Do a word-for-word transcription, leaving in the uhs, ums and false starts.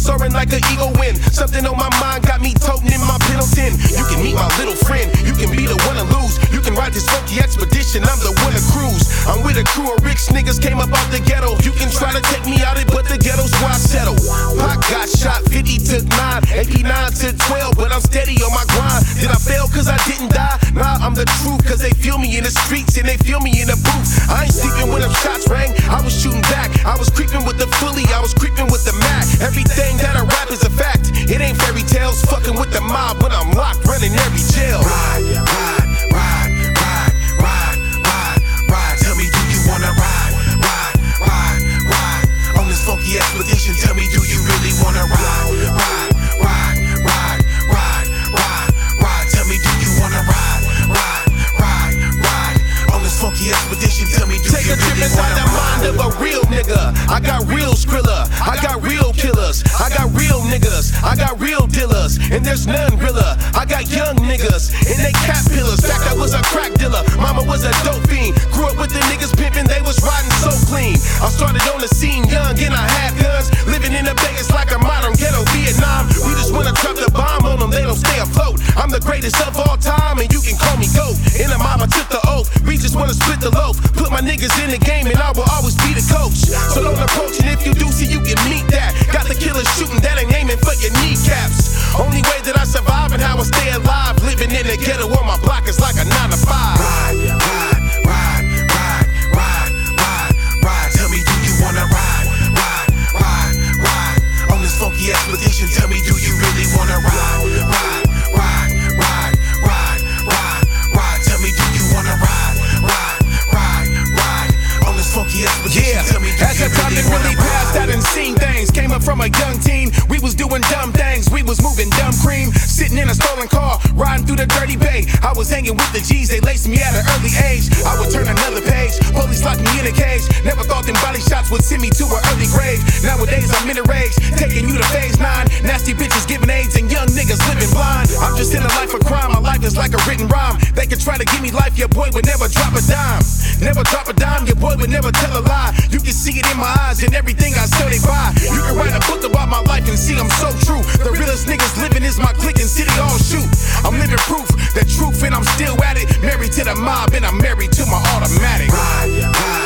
soaring like an eagle wind. Something on my mind got me toting in my Pendleton. You can meet my little friend, you can be the one to lose. You can ride this funky expedition, I'm the one to cruise. I'm with a crew of rich niggas, came up out the ghetto. You can try to take me out it, but the ghetto's where I settle. Pac got shot, fifty took nine, eighty-nine took twelve, but I'm steady on my grind. Did I fail cause I didn't die? Nah, I'm the truth, cause they feel me in the streets and they feel me in the booth. I ain't sleeping when them shots rang, I was shooting back. I was creeping with the fully, I was creeping with the Mac. Everything that I rap is a fact, it ain't fairy tales. Fucking with the mob when I'm locked, running every jail. Ride, ride, ride, ride, ride, ride, ride. Tell me, do you wanna ride, ride, ride, ride? On this funky expedition, tell me, do you really wanna ride, ride, ride, ride, ride, ride, ride? Tell me, do you wanna ride, ride, ride, ride? On this funky expedition, tell me, do Take you really wanna ride? Take a trip inside the mind of a real nigga. I got real Skrilla, I got real killers, I got real niggas, I got real dealers, and there's none realer. I got young niggas, and they cap pillars. Fact, I was a crack dealer, mama was a dope fiend. Grew up with the niggas pimping, they was riding so clean. I started on the scene young, and I had guns. Living in the Bay, it's like a modern ghetto Vietnam. We just wanna drop the bomb on them, they don't stay afloat. I'm the greatest of all time, and you can call me GOAT. And the mama took the oath, we just wanna split the loaf. Put my niggas in the game, and I will always be the coach. So don't approach, and if you do, see you can meet that. Got the killers shooting, that ain't aiming for your kneecaps. Only way that I survive and how I stay alive, living in the ghetto on my block is like a nine to five. Ride, ride, ride, ride, ride, ride, ride. Tell me, do you wanna ride, ride, ride, ride? On this funky expedition, tell me, do you really wanna ride, ride, ride, ride, ride, ride, ride? Tell me, do you wanna ride, ride, ride, ride? On this funky expedition, yeah. Tell me, do As you really, really wanna ride? Passed, I done seen things. Came up from a young teen, we was doing dumb things. We was moving dumb cream, sitting in a stolen car, riding through the dirty bay. I was hanging with the G's, they laced me at an early age. I would turn another page, police locked me in a cage. Never thought them body shots would send me to an early grave. Nowadays I'm in a rage, taking you to phase nine. Nasty bitches giving AIDS and young niggas living blind. I'm just in a life of crime, my life is like a written rhyme. They could try to give me life, your boy would never drop a dime. Never drop a dime, your boy would never tell a lie. You can see it in my eyes and everything I sell they buy. You can write a book about my life and see I'm so true. The realest niggas living is my clique and city all shoot. I'm living proof, the truth and I'm still at it. Married to the mob and I'm married to my automatic. Ride, ride.